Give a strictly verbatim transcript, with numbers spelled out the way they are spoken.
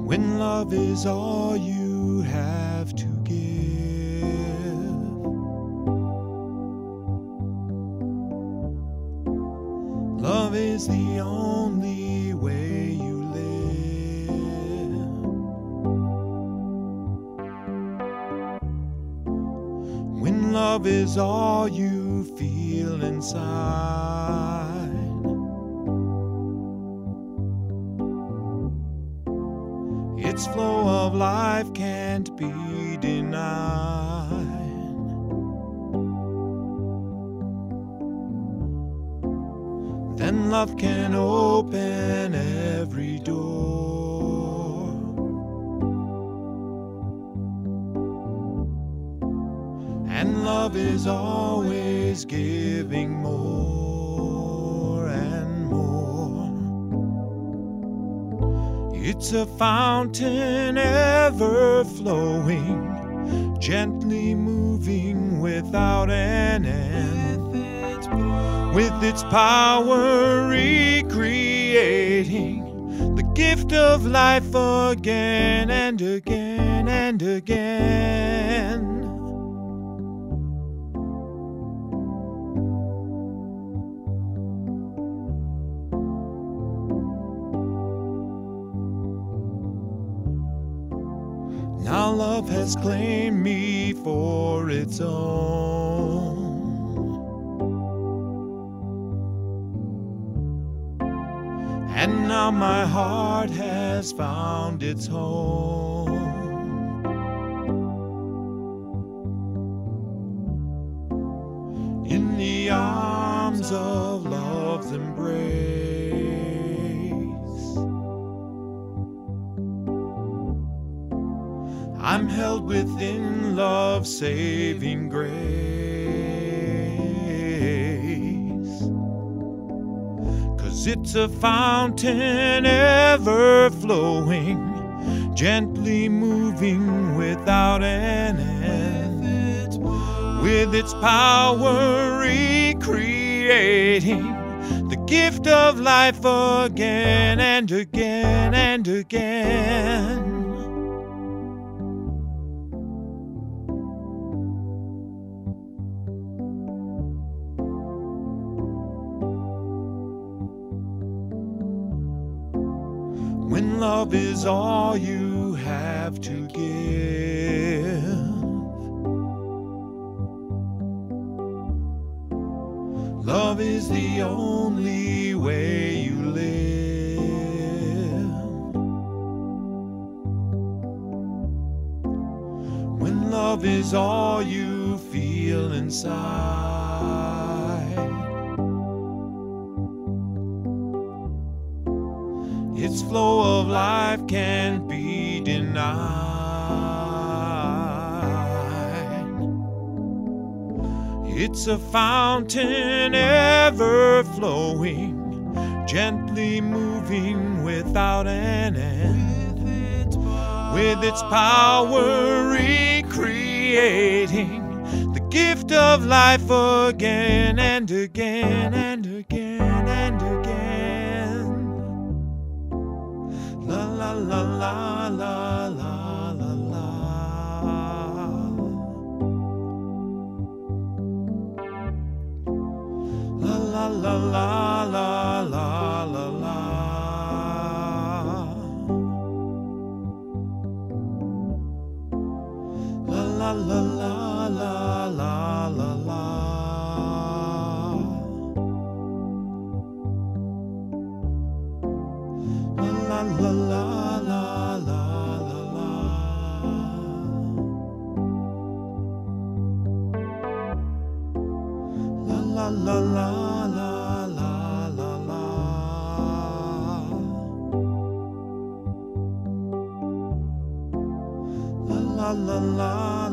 when love is all you have to give. Love is the only way you live. When love is all you feel inside, its flow of life can't be denied. Then love can open every door. And love is always giving more and more. It's a fountain ever flowing, gently moving without an end, with its power recreating the gift of life again and again and again. Now love has claimed me for its own, and now my heart has found its home. In the arms of love's embrace, I'm held within love's saving grace. 'Cause it's a fountain ever flowing, gently moving without an end, with its power recreating the gift of life again and again and again. When love is all you have to give, love is the only way you live. When love is all you feel inside, its flow of life can't be denied. It's a fountain ever flowing, gently moving without an end, with its power recreating the gift of life again and again and again and again. La la la la la la la la. La la la la la la la la. La la la la la la la la. La la la la la la la. La la la la la la la la. La la la la.